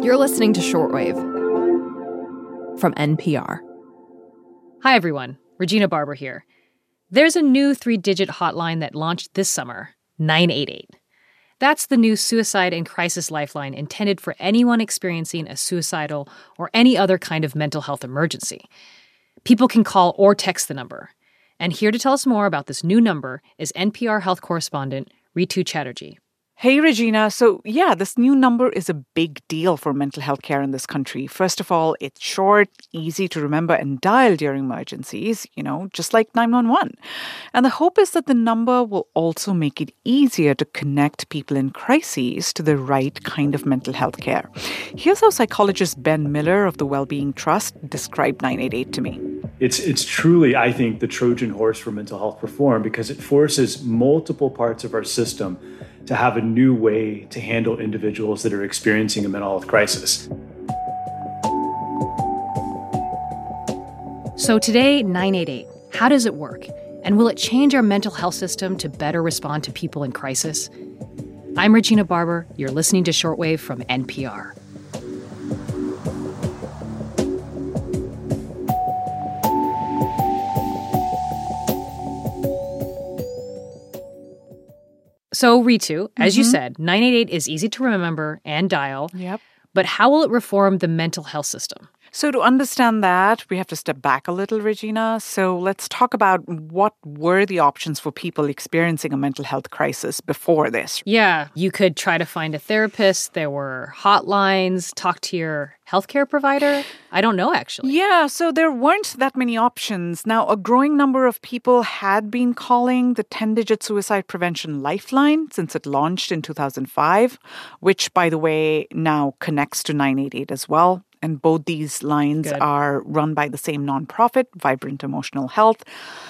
You're listening to Shortwave from NPR. Hi, everyone. Regina Barber here. There's a new 3-digit hotline that launched this summer, 988. That's the new suicide and crisis lifeline intended for anyone experiencing a suicidal or any other kind of mental health emergency. People can call or text the number. And here to tell us more about this new number is NPR health correspondent Ritu Chatterjee. Hey, Regina. So, this new number is a big deal for mental health care in this country. First of all, it's short, easy to remember and dial during emergencies, just like 911. And the hope is that the number will also make it easier to connect people in crises to the right kind of mental health care. Here's how psychologist Ben Miller of the Wellbeing Trust described 988 to me. It's truly, I think, the Trojan horse for mental health reform because it forces multiple parts of our system to have a new way to handle individuals that are experiencing a mental health crisis. So today, 988, how does it work? And will it change our mental health system to better respond to people in crisis? I'm Regina Barber. You're listening to Shortwave from NPR. So, Ritu, as you said, 988 is easy to remember and dial. Yep. But how will it reform the mental health system? So to understand that, we have to step back a little, Regina. So let's talk about what were the options for people experiencing a mental health crisis before this. Yeah, you could try to find a therapist. There were hotlines, talk to your healthcare provider. I don't know, actually. Yeah, so there weren't that many options. Now, a growing number of people had been calling the 10-digit suicide prevention lifeline since it launched in 2005, which, by the way, now connects to 988 as well. And both these lines are run by the same nonprofit, Vibrant Emotional Health.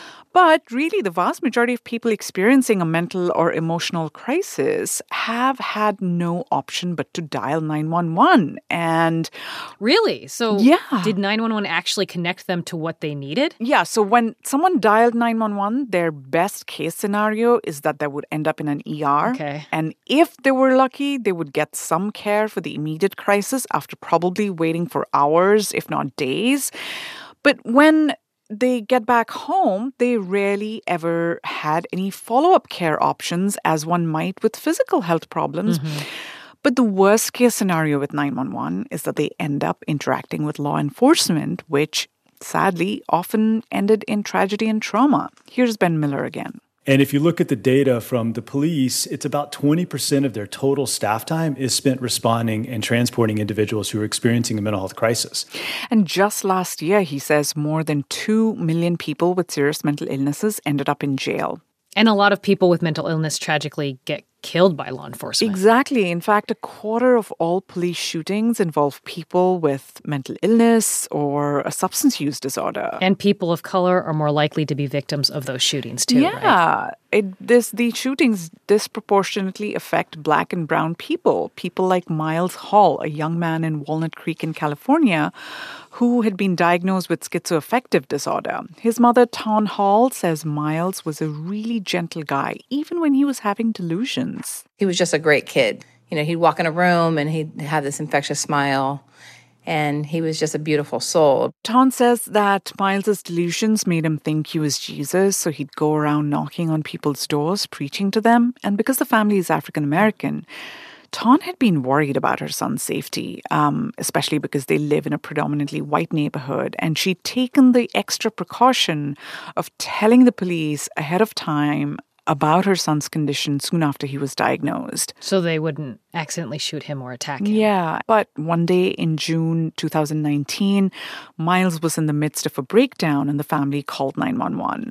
But really, the vast majority of people experiencing a mental or emotional crisis have had no option but to dial 911. And really? So did 911 actually connect them to what they needed? Yeah. So when someone dialed 911, their best case scenario is that they would end up in an ER. Okay. And if they were lucky, they would get some care for the immediate crisis after probably waiting for hours, if not days. But when they get back home, they rarely ever had any follow-up care options as one might with physical health problems. But the worst case scenario with 911 is that they end up interacting with law enforcement, which sadly often ended in tragedy and trauma. Here's Ben Miller again. And if you look at the data from the police, it's about 20% of their total staff time is spent responding and transporting individuals who are experiencing a mental health crisis. And just last year, he says more than 2 million people with serious mental illnesses ended up in jail. And a lot of people with mental illness tragically get killed by law enforcement. Exactly. In fact, a quarter of all police shootings involve people with mental illness or a substance use disorder. And people of color are more likely to be victims of those shootings too, right? These shootings disproportionately affect Black and brown people. People like Miles Hall, a young man in Walnut Creek in California, who had been diagnosed with schizoaffective disorder. His mother, Tawn Hall, says Miles was a really gentle guy, even when he was having delusions. He was just a great kid. He'd walk in a room and he'd have this infectious smile. And he was just a beautiful soul. Tawn says that Miles's delusions made him think he was Jesus, so he'd go around knocking on people's doors, preaching to them. And because the family is African American, Tawn had been worried about her son's safety, especially because they live in a predominantly white neighborhood. And she'd taken the extra precaution of telling the police ahead of time about her son's condition soon after he was diagnosed. So they wouldn't accidentally shoot him or attack him. Yeah, but one day in June 2019, Miles was in the midst of a breakdown and the family called 911.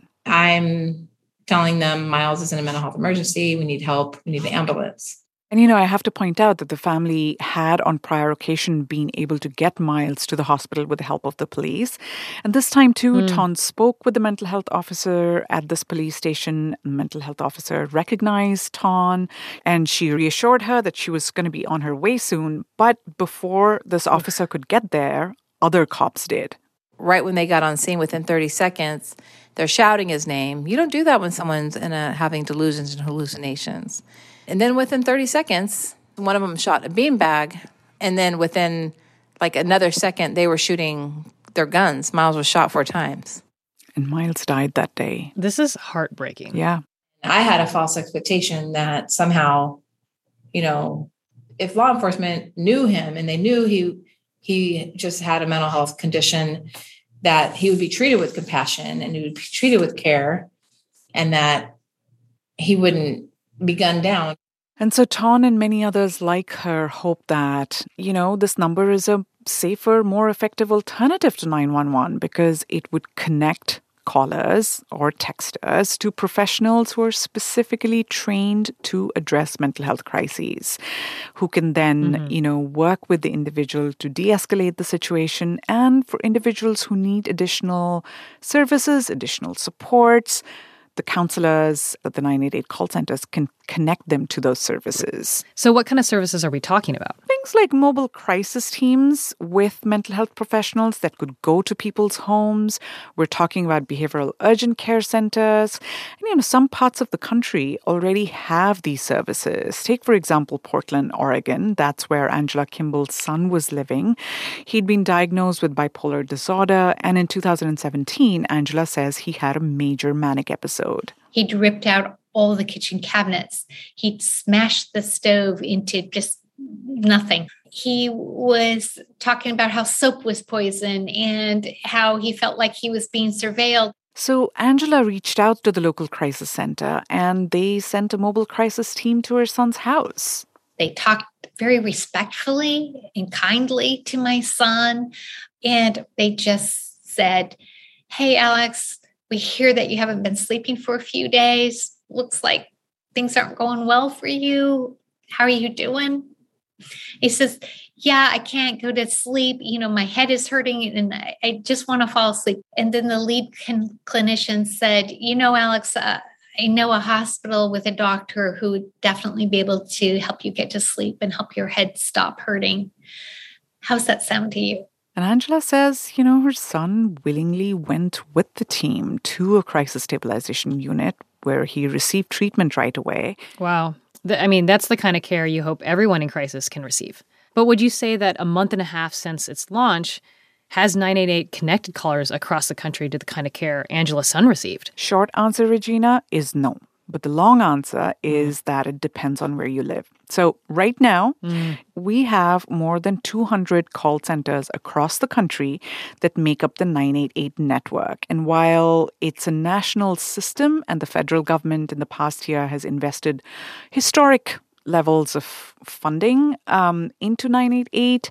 I'm telling them Miles is in a mental health emergency. We need help. We need an ambulance. And, I have to point out that the family had on prior occasion been able to get Miles to the hospital with the help of the police. And this time, too, Tawn spoke with the mental health officer at this police station. The mental health officer recognized Tawn, and she reassured her that she was going to be on her way soon. But before this officer could get there, other cops did. Right when they got on scene, within 30 seconds, they're shouting his name. You don't do that when someone's having delusions and hallucinations. And then within 30 seconds, one of them shot a beanbag And then within like another second, they were shooting their guns. Miles was shot 4 times. And Miles died that day. This is heartbreaking. Yeah. I had a false expectation that somehow, if law enforcement knew him and they knew he just had a mental health condition, that he would be treated with compassion and he would be treated with care and that he wouldn't be gunned down. And so Ton and many others like her hope that, this number is a safer, more effective alternative to 911 because it would connect callers or texters to professionals who are specifically trained to address mental health crises, who can then, work with the individual to de-escalate the situation, and for individuals who need additional services, additional supports, the counselors at the 988 call centers can connect them to those services. So what kind of services are we talking about? Things like mobile crisis teams with mental health professionals that could go to people's homes. We're talking about behavioral urgent care centers. And, some parts of the country already have these services. Take, for example, Portland, Oregon. That's where Angela Kimball's son was living. He'd been diagnosed with bipolar disorder. And in 2017, Angela says he had a major manic episode. He'd ripped out all the kitchen cabinets. He'd smashed the stove into just nothing. He was talking about how soap was poison and how he felt like he was being surveilled. So Angela reached out to the local crisis center and they sent a mobile crisis team to her son's house. They talked very respectfully and kindly to my son. And they just said, "Hey, Alex, we hear that you haven't been sleeping for a few days. Looks like things aren't going well for you. How are you doing?" He says, "Yeah, I can't go to sleep. My head is hurting and I just want to fall asleep." And then the lead clinician said, "Alex, I know a hospital with a doctor who would definitely be able to help you get to sleep and help your head stop hurting. How's that sound to you?" And Angela says, her son willingly went with the team to a crisis stabilization unit where he received treatment right away. Wow. That's the kind of care you hope everyone in crisis can receive. But would you say that a month and a half since its launch, has 988 connected callers across the country to the kind of care Angela's son received? Short answer, Regina, is no. But the long answer is that it depends on where you live. So right now, we have more than 200 call centers across the country that make up the 988 network. And while it's a national system and the federal government in the past year has invested historic levels of funding into 988,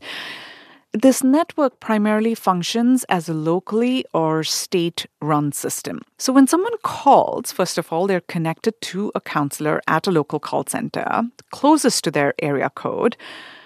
this network primarily functions as a locally or state-run system. So when someone calls, first of all, they're connected to a counselor at a local call center closest to their area code.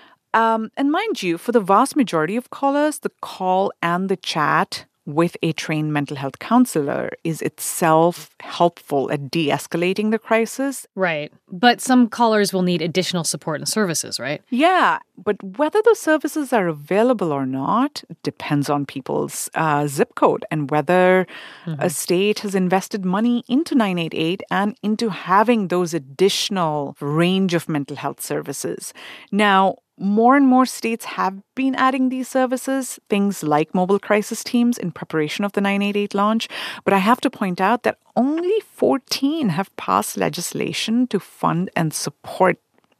And mind you, for the vast majority of callers, the call and the chat with a trained mental health counselor is itself helpful at de-escalating the crisis. Right. But some callers will need additional support and services, right? Yeah, but whether those services are available or not depends on people's zip code and whether a state has invested money into 988 and into having those additional range of mental health services. Now, more and more states have been adding these services, things like mobile crisis teams in preparation of the 988 launch. But I have to point out that only 14 have passed legislation to fund and support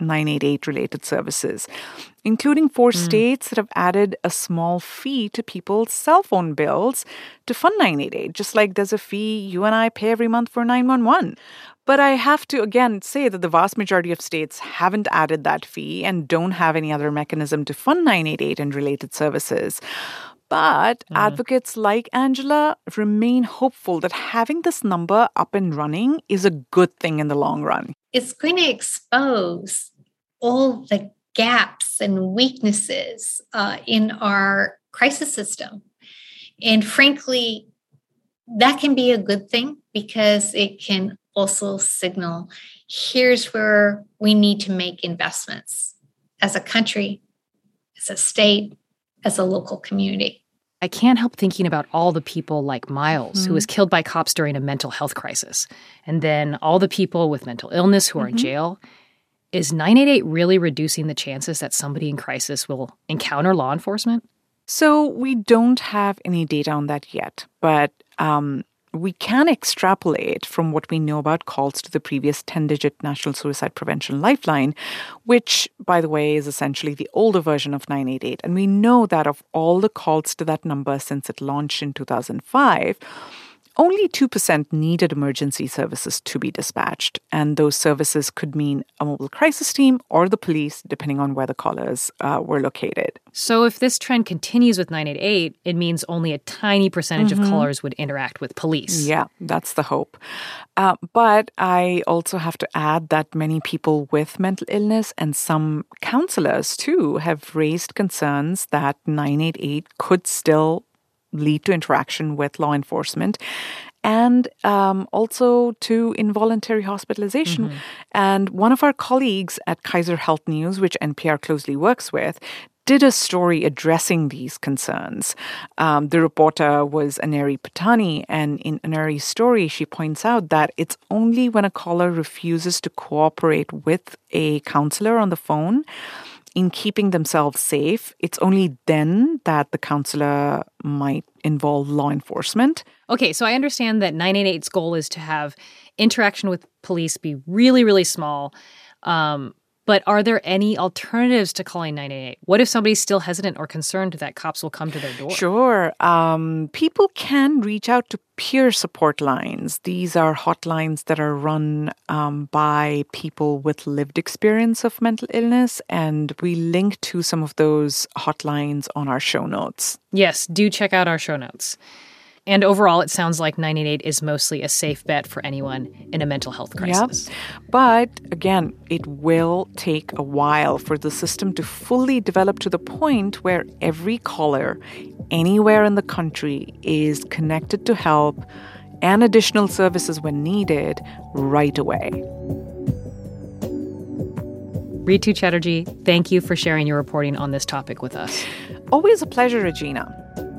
988 related services, including 4 states that have added a small fee to people's cell phone bills to fund 988, just like there's a fee you and I pay every month for 911. But I have to, again, say that the vast majority of states haven't added that fee and don't have any other mechanism to fund 988 and related services. But advocates like Angela remain hopeful that having this number up and running is a good thing in the long run. It's going to expose all the gaps and weaknesses in our crisis system. And frankly, that can be a good thing because it can also signal here's where we need to make investments as a country, as a state, as a local community. I can't help thinking about all the people like Miles, who was killed by cops during a mental health crisis, and then all the people with mental illness who are in jail. Is 988 really reducing the chances that somebody in crisis will encounter law enforcement? So we don't have any data on that yet, but we can extrapolate from what we know about calls to the previous 10-digit National Suicide Prevention Lifeline, which, by the way, is essentially the older version of 988. And we know that of all the calls to that number since it launched in 2005, only 2% needed emergency services to be dispatched. And those services could mean a mobile crisis team or the police, depending on where the callers were located. So if this trend continues with 988, it means only a tiny percentage of callers would interact with police. Yeah, that's the hope. But I also have to add that many people with mental illness and some counselors, too, have raised concerns that 988 could still lead to interaction with law enforcement and also to involuntary hospitalization. And one of our colleagues at Kaiser Health News, which NPR closely works with, did a story addressing these concerns. The reporter was Aneri Patani, and in Aneri's story, she points out that it's only when a caller refuses to cooperate with a counselor on the phone in keeping themselves safe, it's only then that the counselor might involve law enforcement. Okay, so I understand that 988's goal is to have interaction with police be really, really small. But are there any alternatives to calling 988? What if somebody's still hesitant or concerned that cops will come to their door? Sure. People can reach out to peer support lines. These are hotlines that are run by people with lived experience of mental illness, and we link to some of those hotlines on our show notes. Yes, do check out our show notes. And overall, it sounds like 988 is mostly a safe bet for anyone in a mental health crisis. Yep. But again, it will take a while for the system to fully develop to the point where every caller anywhere in the country is connected to help and additional services when needed right away. Ritu Chatterjee, thank you for sharing your reporting on this topic with us. Always a pleasure, Regina.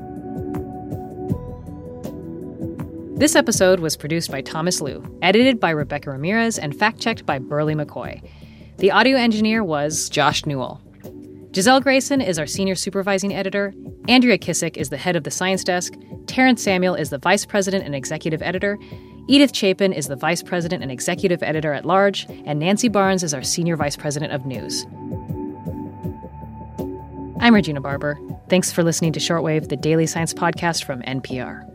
This episode was produced by Thomas Liu, edited by Rebecca Ramirez, and fact-checked by Burley McCoy. The audio engineer was Josh Newell. Giselle Grayson is our senior supervising editor. Andrea Kissick is the head of the science desk. Terrence Samuel is the vice president and executive editor. Edith Chapin is the vice president and executive editor at large. And Nancy Barnes is our senior vice president of news. I'm Regina Barber. Thanks for listening to Shortwave, the daily science podcast from NPR.